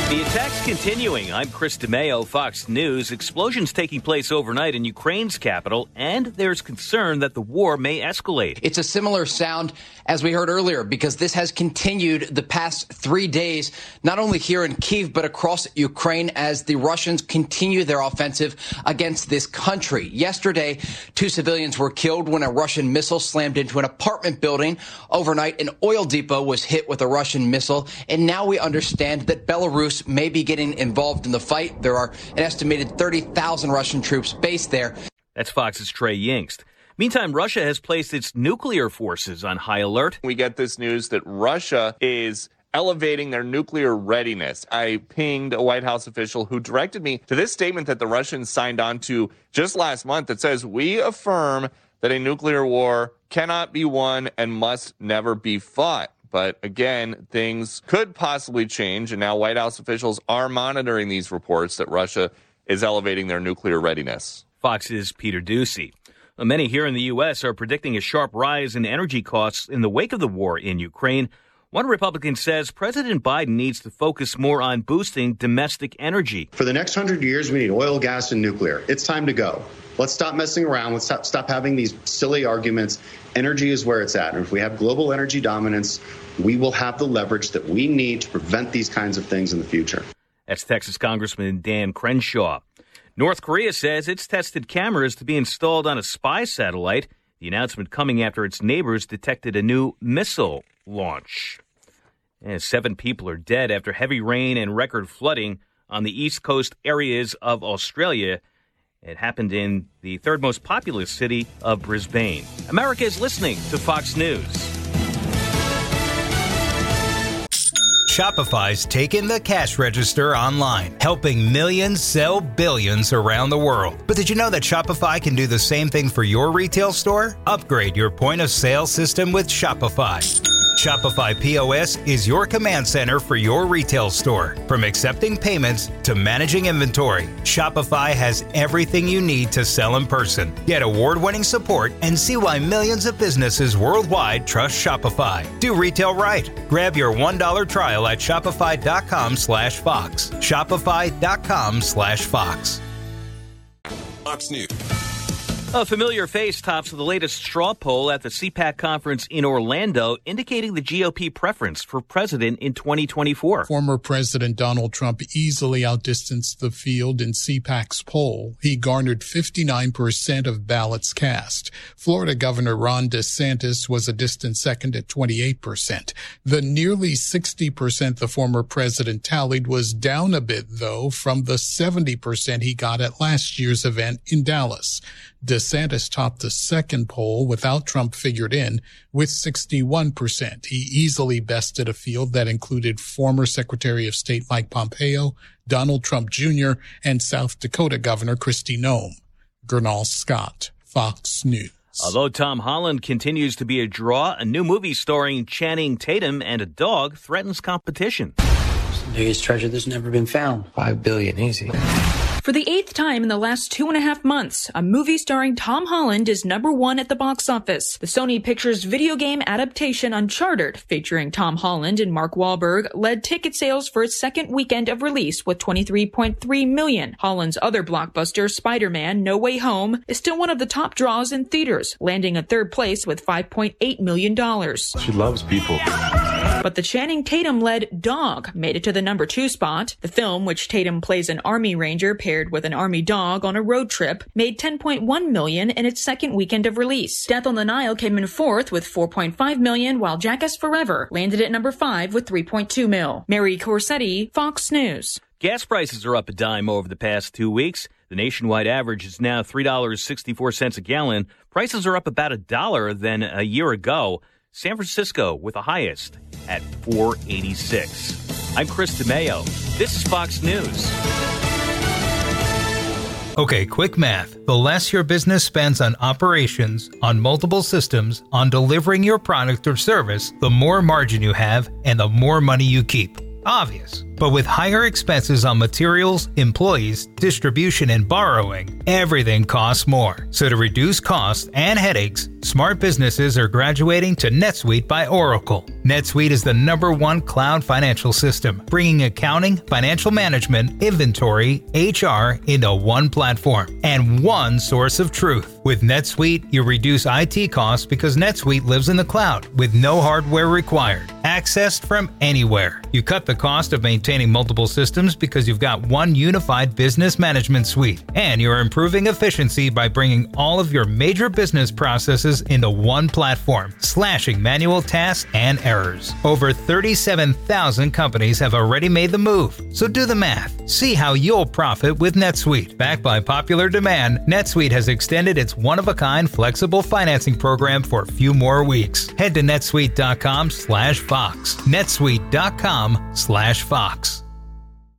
The attack's continuing. I'm Chris DeMeo, Fox News. Explosions taking place overnight in Ukraine's capital, and there's concern that the war may escalate. It's a similar sound as we heard earlier, because this has continued the past 3 days, not only here in Kyiv, but across Ukraine as the Russians continue their offensive against this country. Yesterday, 2 civilians were killed when a Russian missile slammed into an apartment building. Overnight, an oil depot was hit with a Russian missile. And now we understand that Belarus may be getting involved in the fight. There are an estimated 30,000 Russian troops based there. That's Fox's Trey Yingst. Meantime, Russia has placed its nuclear forces on high alert. We get this news that Russia is elevating their nuclear readiness. I pinged a White House official who directed me to this statement that the Russians signed on to just last month that says, "We affirm that a nuclear war cannot be won and must never be fought." But again, things could possibly change, and now White House officials are monitoring these reports that Russia is elevating their nuclear readiness. Fox's Peter Ducey. Many here in the U.S. are predicting a sharp rise in energy costs in the wake of the war in Ukraine. One Republican says President Biden needs to focus more on boosting domestic energy. For the next 100 years, we need oil, gas, and nuclear. It's time to go. Let's stop messing around. Let's stop having these silly arguments. Energy is where it's at. And if we have global energy dominance, we will have the leverage that we need to prevent these kinds of things in the future. That's Texas Congressman Dan Crenshaw. North Korea says it's tested cameras to be installed on a spy satellite. The announcement coming after its neighbors detected a new missile launch. And 7 people are dead after heavy rain and record flooding on the east coast areas of Australia. It happened in the third most populous city of Brisbane. America is listening to Fox News. Shopify's taken the cash register online, helping millions sell billions around the world. But did you know that Shopify can do the same thing for your retail store? Upgrade your point of sale system with Shopify. Shopify POS is your command center for your retail store. From accepting payments to managing inventory, Shopify has everything you need to sell in person. Get award-winning support and see why millions of businesses worldwide trust Shopify. Do retail right. Grab your $1 trial at shopify.com/Fox. Shopify.com/Fox. Fox News. A familiar face tops the latest straw poll at the CPAC conference in Orlando, indicating the GOP preference for president in 2024. Former President Donald Trump easily outdistanced the field in CPAC's poll. He garnered 59% of ballots cast. Florida Governor Ron DeSantis was a distant second at 28%. The nearly 60% the former president tallied was down a bit, though, from the 70% he got at last year's event in Dallas. DeSantis topped the second poll without Trump figured in with 61%. He easily bested a field that included former Secretary of State Mike Pompeo, Donald Trump Jr., and South Dakota Governor Kristi Noem. Gernal Scott, Fox News. Although Tom Holland continues to be a draw, a new movie starring Channing Tatum and a dog threatens competition. It's the biggest treasure that's never been found. $5 billion, easy. For the 8th time in the last 2.5 months, a movie starring Tom Holland is #1 at the box office. The Sony Pictures video game adaptation Uncharted, featuring Tom Holland and Mark Wahlberg, led ticket sales for its second weekend of release with 23.3 million. Holland's other blockbuster, Spider-Man: No Way Home, is still one of the top draws in theaters, landing in third place with $5.8 million. She loves people. But the Channing Tatum-led Dog made it to the #2 spot. The film, which Tatum plays an Army Ranger paired with an Army dog on a road trip, made $10.1 million in its second weekend of release. Death on the Nile came in fourth with $4.5 million, while Jackass Forever landed at #5 with $3.2 million. Mary Corsetti, Fox News. Gas prices are up a dime over the past 2 weeks. The nationwide average is now $3.64 a gallon. Prices are up about $1 than a year ago. San Francisco with the highest at $4.86. I'm Chris DeMeo. This is Fox News. Okay, quick math. The less your business spends on operations, on multiple systems, on delivering your product or service, the more margin you have and the more money you keep. Obvious. But with higher expenses on materials, employees, distribution, and borrowing, everything costs more. So to reduce costs and headaches, smart businesses are graduating to NetSuite by Oracle. NetSuite is the #1 cloud financial system, bringing accounting, financial management, inventory, HR into one platform and one source of truth. With NetSuite, you reduce IT costs because NetSuite lives in the cloud with no hardware required, accessed from anywhere. You cut the cost of maintaining multiple systems because you've got one unified business management suite, and you're improving efficiency by bringing all of your major business processes into one platform, slashing manual tasks and errors. Over 37,000 companies have already made the move, so do the math. See how you'll profit with NetSuite. Backed by popular demand, NetSuite has extended its one-of-a-kind flexible financing program for a few more weeks. Head to netsuite.com/Fox. netsuite.com/Fox.